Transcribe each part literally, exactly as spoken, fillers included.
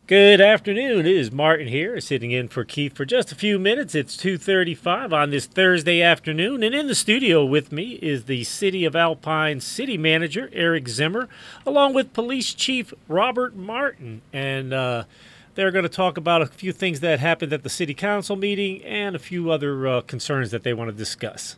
Good afternoon. It is Martin here, sitting in for Keith for just a few minutes. It's two thirty-five on this Thursday afternoon, and in the studio with me is the City of Alpine City Manager, Eric Zimmer, along with Police Chief Robert Martin. And uh, they're going to talk about a few things that happened at the City Council meeting and a few other uh, concerns that they want to discuss.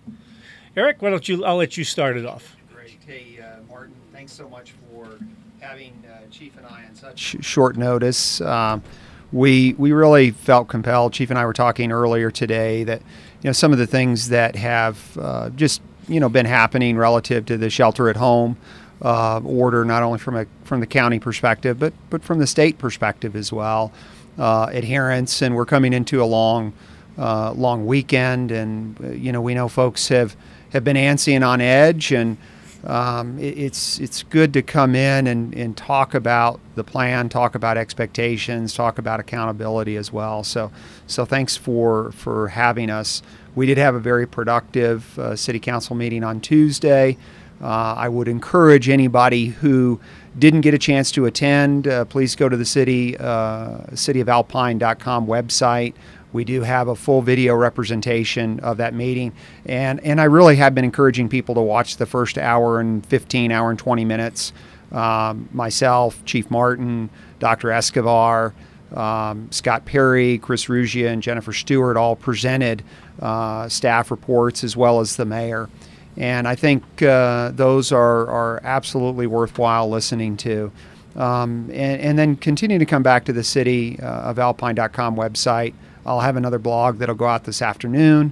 Eric, why don't you, I'll let you start it off. Great. Hey, uh, Martin, thanks so much for having uh, Chief and I on such short notice. Um, we we really felt compelled. Chief and I were talking earlier today that you know some of the things that have uh, just you know been happening relative to the shelter at home uh, order, not only from a from the county perspective, but but from the state perspective as well. Uh, adherence, and we're coming into a long uh, long weekend, and uh, you know we know folks have have been antsy and on edge, and Um, it, it's it's good to come in and, and talk about the plan, talk about expectations, talk about accountability as well. So so thanks for for having us. We did have a very productive uh, city council meeting on Tuesday. Uh, I would encourage anybody who didn't get a chance to attend, uh, please go to the city uh, city of alpine dot com website. We do have a full video representation of that meeting. And, and I really have been encouraging people to watch the first hour and fifteen, hour and twenty minutes. Um, myself, Chief Martin, Doctor Escobar, um, Scott Perry, Chris Ruggia, and Jennifer Stewart all presented uh, staff reports as well as the mayor. And I think uh, those are, are absolutely worthwhile listening to. Um, and, and then continue to come back to the city uh, of alpine dot com website. I'll have another blog that'll go out this afternoon,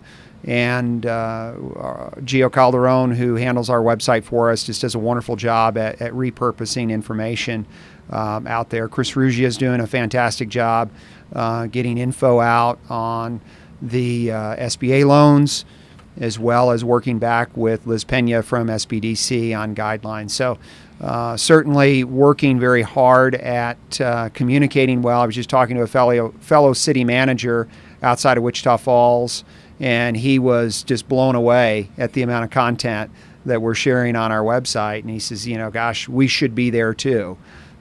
and uh, Gio Calderon, who handles our website for us, just does a wonderful job at, at repurposing information um, out there. Chris Ruggia is doing a fantastic job uh, getting info out on the uh, S B A loans, as well as working back with Liz Pena from S B D C on guidelines. So uh, certainly working very hard at uh, communicating well. I was just talking to a fellow, fellow city manager outside of Wichita Falls, and he was just blown away at the amount of content that we're sharing on our website. And he says, you know, gosh, we should be there too.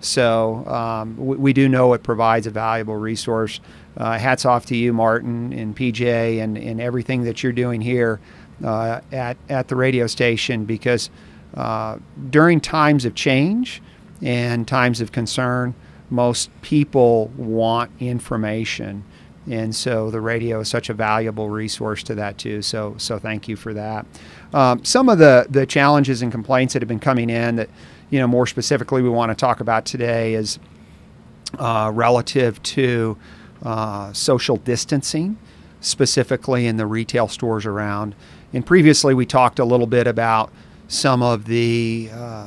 So um, we, we do know it provides a valuable resource. Uh, hats off to you, Martin, and P J, and, and everything that you're doing here uh, at, at the radio station, because uh, during times of change and times of concern, most people want information. And so the radio is such a valuable resource to that too. So so thank you for that. Um, some of the, the challenges and complaints that have been coming in that, you know, more specifically we want to talk about today is uh, relative to uh, social distancing, specifically in the retail stores around. And previously we talked a little bit about some of the uh,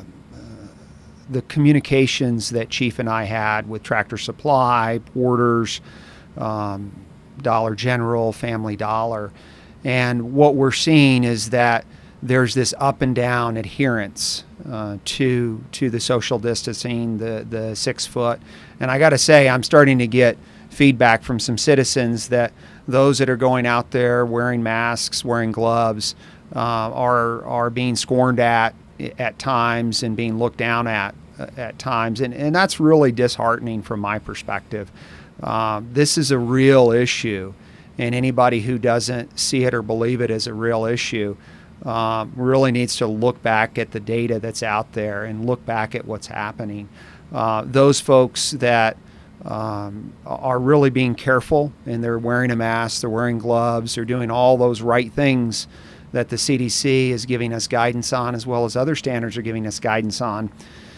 the communications that Chief and I had with Tractor Supply, Porter's, um, Dollar General, Family Dollar. And what we're seeing is that there's this up and down adherence uh, to to the social distancing, the, the six foot. And I got to say, I'm starting to get feedback from some citizens that those that are going out there wearing masks, wearing gloves, uh, are are being scorned at at times and being looked down at uh, at times. And, and that's really disheartening from my perspective. Um, this is a real issue, and anybody who doesn't see it or believe it as a real issue um, really needs to look back at the data that's out there and look back at what's happening. Uh, those folks that um, are really being careful, and they're wearing a mask, they're wearing gloves, they're doing all those right things that the C D C is giving us guidance on, as well as other standards are giving us guidance on.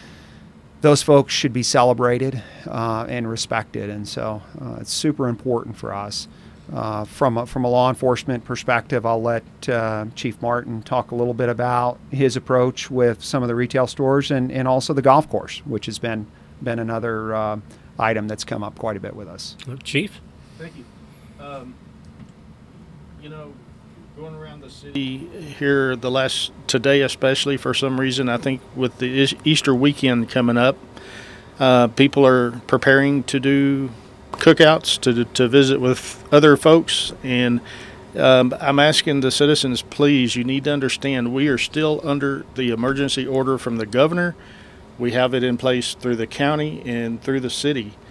Those folks should be celebrated uh, and respected, and so uh, it's super important for us. Uh, from a, from a law enforcement perspective, I'll let uh, Chief Martin talk a little bit about his approach with some of the retail stores and, and also the golf course, which has been been another uh, item that's come up quite a bit with us. Chief? Thank you. Um, you know, going around the city here the last today, especially for some reason, I think with the Easter weekend coming up, uh, people are preparing to do cookouts to to visit with other folks, and um, I'm asking the citizens, please, you need to understand we are still under the emergency order from the governor. We have it in place through the county and through the city.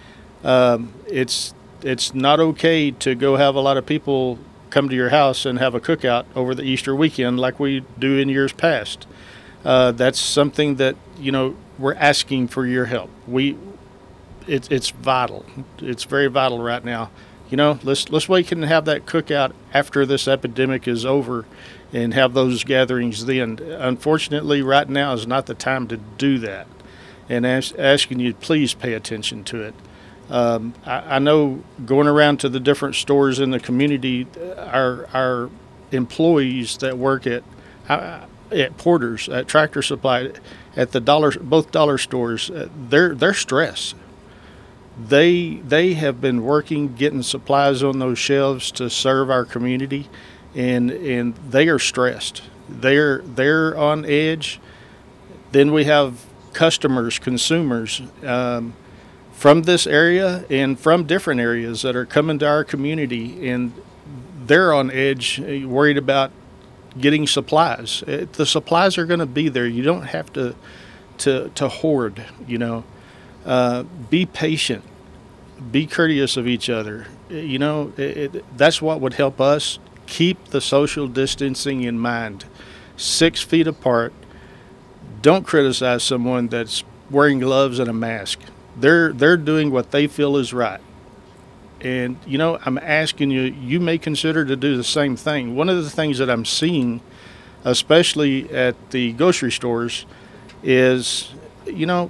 Um, it's it's not okay to go have a lot of people come to your house and have a cookout over the Easter weekend like we do in years past. Uh, that's something that, you know, we're asking for your help. We, it's it's vital. It's very vital right now. You know, let's let's wait and have that cookout after this epidemic is over, and have those gatherings then. Unfortunately, right now is not the time to do that. And ask, asking you, please pay attention to it. Um, I, I know going around to the different stores in the community, our our employees that work at uh, at Porter's, at Tractor Supply, at the dollar both dollar stores, uh, they're they're stressed. They they have been working, getting supplies on those shelves to serve our community, and and they are stressed. They're they're on edge. Then we have customers, consumers um, from this area and from different areas that are coming to our community, and they're on edge, worried about getting supplies. It, the supplies are going to be there. You don't have to to to hoard. You know, uh, be patient, be courteous of each other. You know, it, it, that's what would help us keep the social distancing in mind. Six feet apart. Don't criticize someone that's wearing gloves and a mask. They're they're doing what they feel is right. And, you know, I'm asking you, you may consider to do the same thing. One of the things that I'm seeing, especially at the grocery stores, is, you know,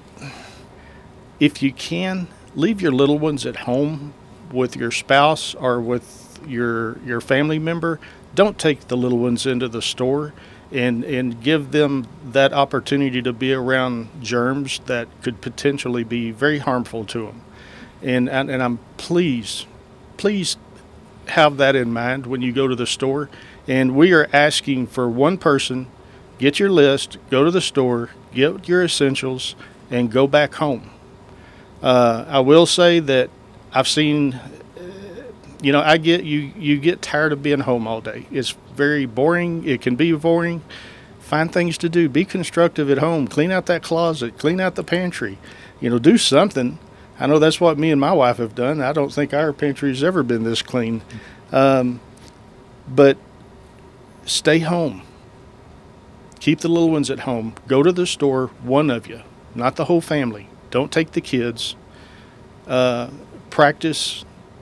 if you can, leave your little ones at home with your spouse or with your your family member. Don't take the little ones into the store and and give them that opportunity to be around germs that could potentially be very harmful to them. And, and and I'm please, please have that in mind when you go to the store. And we are asking for one person, get your list, go to the store, get your essentials, and go back home. Uh, I will say that I've seen, you know, I get you, you get tired of being home all day. It's very boring. It can be boring. Find things to do. Be constructive at home. Clean out that closet. Clean out the pantry. You know, do something. I know that's what me and my wife have done. I don't think our pantry's ever been this clean. Um, but stay home. Keep the little ones at home. Go to the store, one of you, not the whole family. Don't take the kids. Uh, practice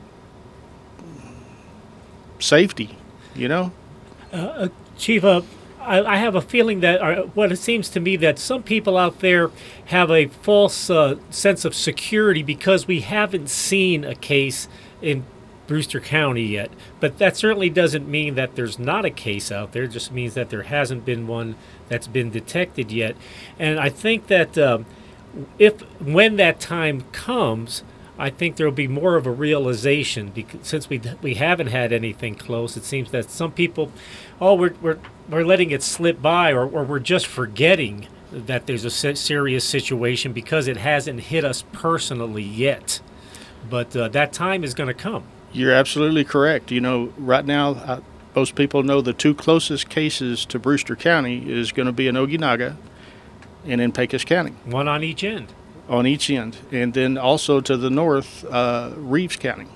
safety, you know? Uh, Chief, uh, I, I have a feeling that, or what it seems to me, that some people out there have a false uh, sense of security because we haven't seen a case in Brewster County yet. But that certainly doesn't mean that there's not a case out there. It just means that there hasn't been one that's been detected yet. And I think that um, if when that time comes, I think there will be more of a realization, because since we we haven't had anything close, it seems that some people, oh, we're we're we're letting it slip by, or, or we're just forgetting that there's a serious situation because it hasn't hit us personally yet. But uh, that time is going to come. You're absolutely correct. You know, right now, uh, most people know the two closest cases to Brewster County is going to be in Ogeanaga and in Pecos County. One on each end. On each end, and then also to the north, uh, Reeves County.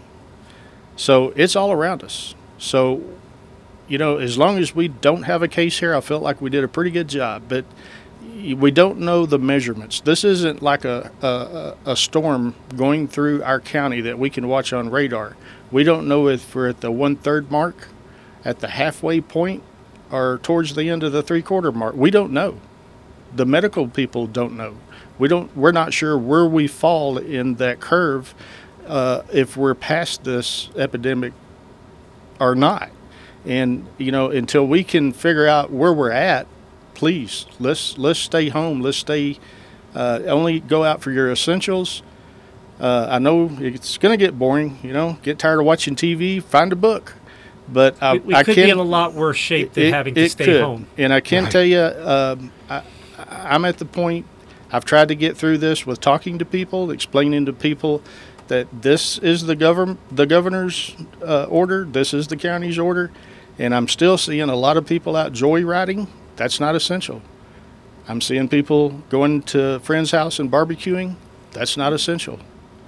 So it's all around us. So, you know, as long as we don't have a case here, I felt like we did a pretty good job. But we don't know the measurements. This isn't like a, a, a storm going through our county that we can watch on radar. We don't know if we're at the one-third mark, at the halfway point, or towards the end of the three-quarter mark. We don't know. The medical people don't know. We don't. We're not sure where we fall in that curve, uh, if we're past this epidemic or not. And you know, until we can figure out where we're at, please let's let's stay home. Let's stay. Uh, only go out for your essentials. Uh, I know it's going to get boring. You know, get tired of watching T V. Find a book. But I, we, we I could can, be in a lot worse shape than it, having to it stay could. home. And I can right. tell you, um, I, I'm at the point. I've tried to get through this with talking to people, explaining to people that this is the govern the governor's uh, order, this is the county's order, and I'm still seeing a lot of people out joyriding. That's not essential. I'm seeing people going to a friend's house and barbecuing. That's not essential.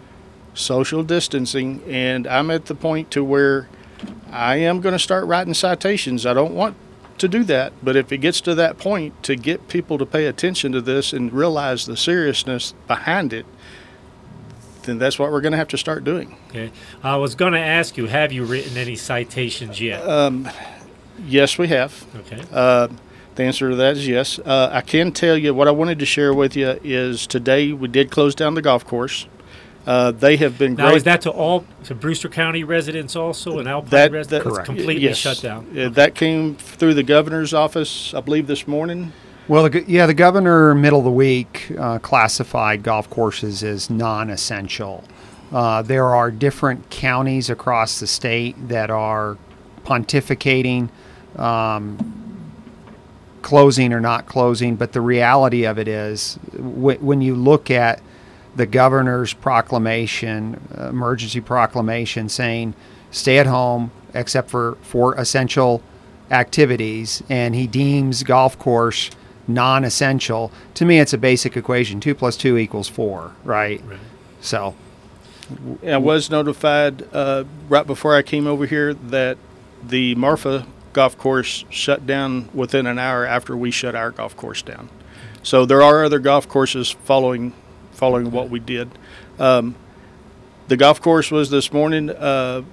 social distancing, and I'm at the point to where I am going to start writing citations. I don't want to do that, but if it gets to that point, to get people to pay attention to this and realize the seriousness behind it, then that's what we're going to have to start doing. Okay. I was going to ask you, have you written any citations yet? Um, yes, we have. Okay. Uh, the answer to that is yes. Uh, I can tell you what I wanted to share with you is today we did close down the golf course. Uh, they have been now, great. is that to all to Brewster County residents also and Alpine That- residents? that- It's Correct. completely yes. shut down. Uh, That came through the governor's office, I believe, this morning. Well, the, go- yeah, the governor middle of the week uh, classified golf courses as non-essential. Uh, there are different counties across the state that are pontificating, um, closing or not closing. But the reality of it is, w- when you look at the governor's proclamation, uh, emergency proclamation saying stay at home except for, for essential activities, and he deems golf course non-essential. To me, it's a basic equation. Two plus two equals four, right? Right. So, I was notified uh, right before I came over here that the Marfa golf course shut down within an hour after we shut our golf course down. So there are other golf courses following following what we did. Um, the golf course was this morning. Uh,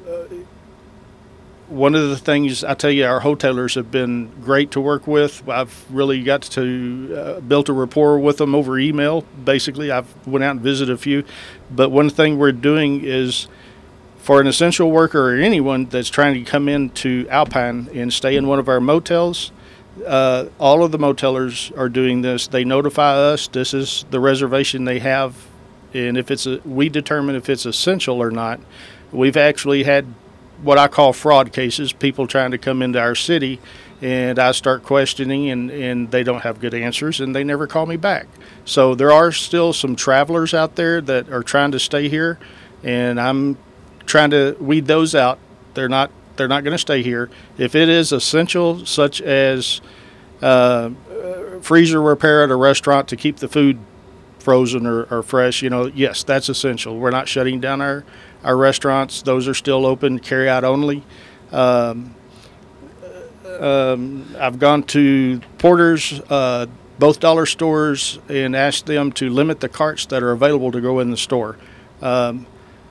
one of the things I tell you, our hotelers have been great to work with. I've really got to uh, build a rapport with them over email. Basically, I've went out and visited a few. But one thing we're doing is for an essential worker or anyone that's trying to come into Alpine and stay in one of our motels, uh, all of the motelers are doing this. They notify us. This is the reservation they have, and if it's a, we determine if it's essential or not. We've actually had what I call fraud cases, people trying to come into our city, and I start questioning, and, and they don't have good answers, and they never call me back. So there are still some travelers out there that are trying to stay here, and I'm trying to weed those out. They're not they're not going to stay here. If it is essential, such as uh, freezer repair at a restaurant to keep the food frozen or, or fresh, you know, yes, that's essential. We're not shutting down our, our restaurants. Those are still open, carry out only. Um, um, I've gone to Porter's, uh, both dollar stores, and asked them to limit the carts that are available to go in the store. Um,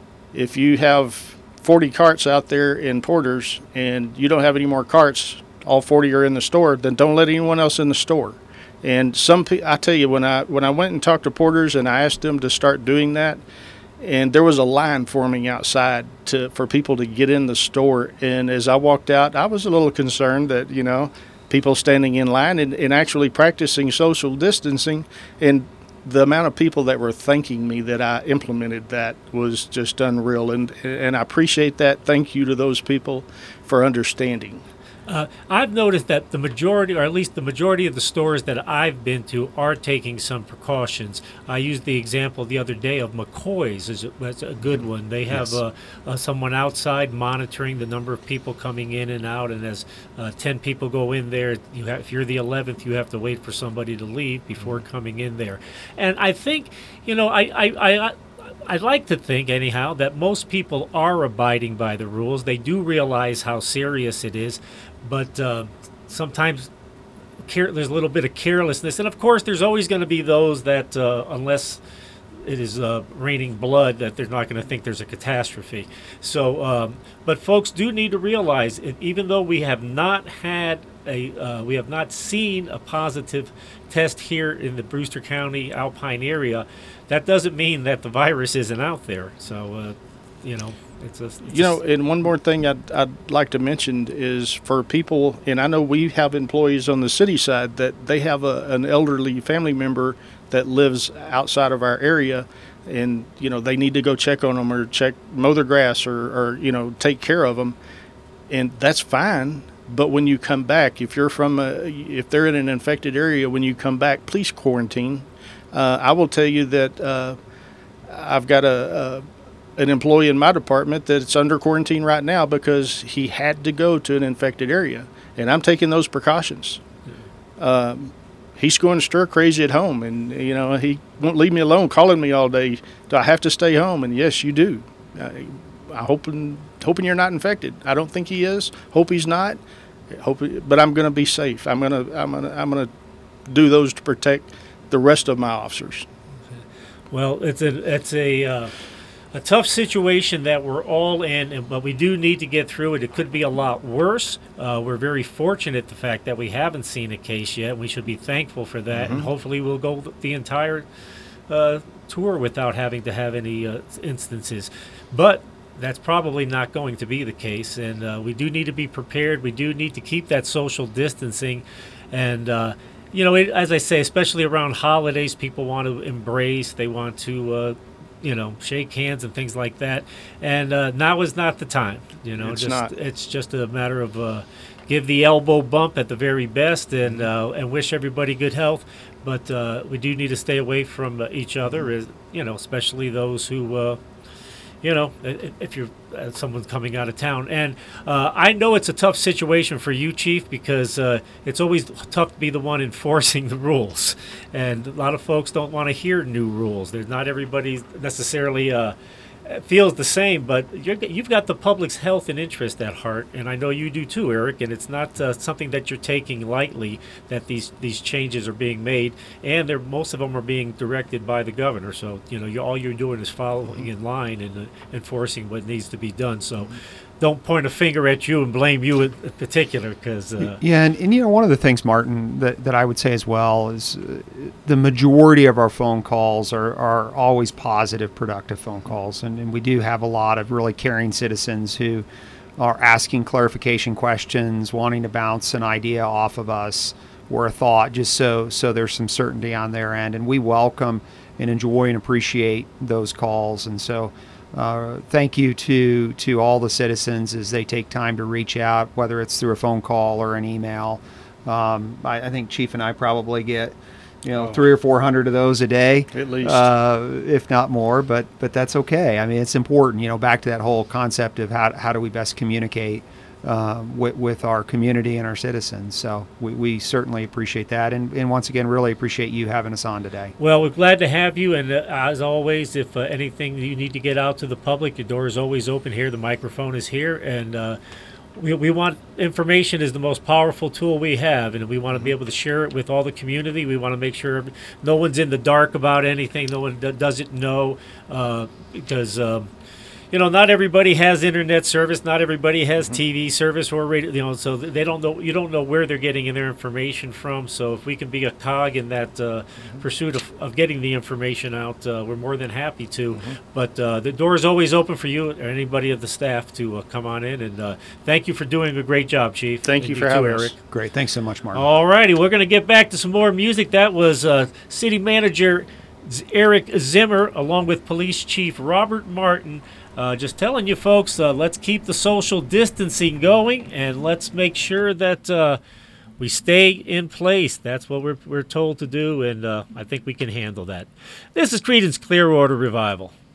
if you have forty carts out there in Porter's and you don't have any more carts, all forty are in the store, then don't let anyone else in the store. And some pe- I tell you, when I when I went and talked to Porter's and I asked them to start doing that, and there was a line forming outside to for people to get in the store. And as I walked out, I was a little concerned that, you know, people standing in line and, and actually practicing social distancing, and the amount of people that were thanking me that I implemented that was just unreal. And and I appreciate that. Thank you to those people for understanding. Uh, I've noticed that the majority, or at least the majority of the stores that I've been to, are taking some precautions. I used the example the other day of McCoy's. Is that's a good one. They have Yes. uh, uh, someone outside monitoring the number of people coming in and out, and as uh, ten people go in there, you have, if you're the eleventh, you have to wait for somebody to leave before coming in there. And I think, you know, I, I, I, I I'd like to think, anyhow, that most people are abiding by the rules. They do realize how serious it is, but uh, sometimes care- there's a little bit of carelessness. And, of course, there's always going to be those that, uh, unless it is uh, raining blood, that they're not going to think there's a catastrophe. So, um, but folks do need to realize, it, even though we have not had a, uh, we have not seen a positive test here in the Brewster County Alpine area, that doesn't mean that the virus isn't out there. So, uh, you know, it's a. It's You a know, and one more thing I'd, I'd like to mention is for people, and I know we have employees on the city side that they have a, an elderly family member that lives outside of our area, and, you know, they need to go check on them or check, mow their grass or, or, you know, take care of them. And that's fine. But when you come back, if you're from a, if they're in an infected area, when you come back, please quarantine. Uh, I will tell you that uh, I've got a, a an employee in my department that's under quarantine right now because he had to go to an infected area, and I'm taking those precautions. Um, he's going stir crazy at home, and you know he won't leave me alone, calling me all day. Do I have to stay home? And yes, you do. I, I hoping hoping you're not infected. I don't think he is. Hope he's not. Hope, but I'm going to be safe. I'm going to I'm going to I'm going to do those to protect the rest of my officers. Well, it's a it's a uh, a tough situation that we're all in, and, but we do need to get through it. It could be a lot worse. Uh, we're very fortunate the fact that we haven't seen a case yet. We should be thankful for that, mm-hmm. and hopefully we'll go the entire uh, tour without having to have any uh, instances. But that's probably not going to be the case, and uh, we do need to be prepared. We do need to keep that social distancing, and uh, you know, it, as I say, especially around holidays, people want to embrace. They want to, uh, you know, shake hands and things like that. And uh, now is not the time. You know, it's just not. It's just a matter of uh, give the elbow bump at the very best, and uh, and wish everybody good health. But uh, we do need to stay away from uh, each other, as, you know, especially those who. Uh, You know, if you're uh, someone's coming out of town. And uh, I know it's a tough situation for you, Chief, because uh, it's always tough to be the one enforcing the rules. And a lot of folks don't want to hear new rules. There's not everybody necessarily uh, feels the same, but you're, you've got the public's health and interest at heart, and I know you do too, Eric. And it's not uh, something that you're taking lightly, that these these changes are being made, and they're, most of them are being directed by the governor. So you know, you, all you're doing is following in line and uh, enforcing what needs to be done. So don't point a finger at you and blame you in particular, because uh, yeah, and, and you know, one of the things, Martin, that, that I would say as well is uh, the majority of our phone calls are, are always positive, productive phone calls, and, and we do have a lot of really caring citizens who are asking clarification questions, wanting to bounce an idea off of us or a thought, just so so there's some certainty on their end, and we welcome and enjoy and appreciate those calls. And so Uh, thank you to to all the citizens as they take time to reach out, whether it's through a phone call or an email. Um, I, I think Chief and I probably get, you know, oh. three or four hundred of those a day, at least, uh, if not more. But but that's okay. I mean, it's important. You know, back to that whole concept of how how do we best communicate uh, with with our community and our citizens. So we, we certainly appreciate that, and and once again, really appreciate you having us on today. Well, we're glad to have you, and uh, as always, if uh, anything you need to get out to the public, the door is always open here. The microphone is here, and uh, we we want information is the most powerful tool we have, and we want to be able to share it with all the community. We want to make sure no one's in the dark about anything. No one d- doesn't know, uh, because. Um, You know, not everybody has internet service. Not everybody has mm-hmm. T V service or radio. You know, so they don't know. You don't know where they're getting their information from. So if we can be a cog in that uh, mm-hmm. pursuit of, of getting the information out, uh, we're more than happy to. Mm-hmm. But uh, the door is always open for you or anybody of the staff to uh, come on in. And uh, thank you for doing a great job, Chief. Thank and you you for too, having Eric. us. Great. Thanks so much, Martin. All righty, we're going to get back to some more music. That was uh, City Manager Eric Zimmer along with Police Chief Robert Martin. Uh, just telling you folks, uh, let's keep the social distancing going, and let's make sure that uh, we stay in place. That's what we're, we're told to do, and uh, I think we can handle that. This is Creedence Clearwater Revival.